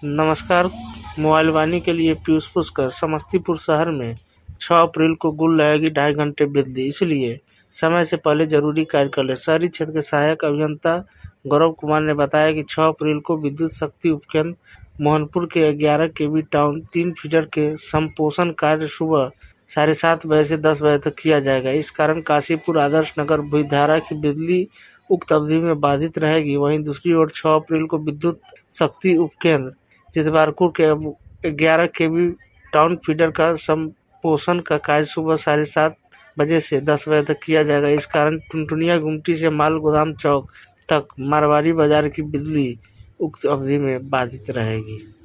नमस्कार। मोबाइल वाणी के लिए पीयूष पुष्कर। समस्तीपुर शहर में 6 अप्रैल को गुल रहेगी 2.5 घंटे बिजली, इसलिए समय से पहले जरूरी कार्य कर ले। शहरी क्षेत्र के सहायक अभियंता गौरव कुमार ने बताया कि 6 अप्रैल को विद्युत शक्ति उपकेंद्र मोहनपुर के 11 केवी टाउन 3 फीडर के संपोषण कार्य सुबह 7:30 बजे से 10 बजे तक किया जाएगा। इस कारण काशीपुर, आदर्श नगर, भुईधारा की बिजली उक्त अवधि में बाधित रहेगी। वहीं दूसरी ओर 6 अप्रैल को विद्युत शक्ति उपकेंद्र जितवारपुर के 11 केवी टाउन फीडर का संपोषण का कार्य सुबह 7:30 बजे से 10 बजे तक किया जाएगा। इस कारण टुनटुनिया गुमटी से माल गोदाम चौक तक मारवाड़ी बाजार की बिजली उक्त अवधि में बाधित रहेगी।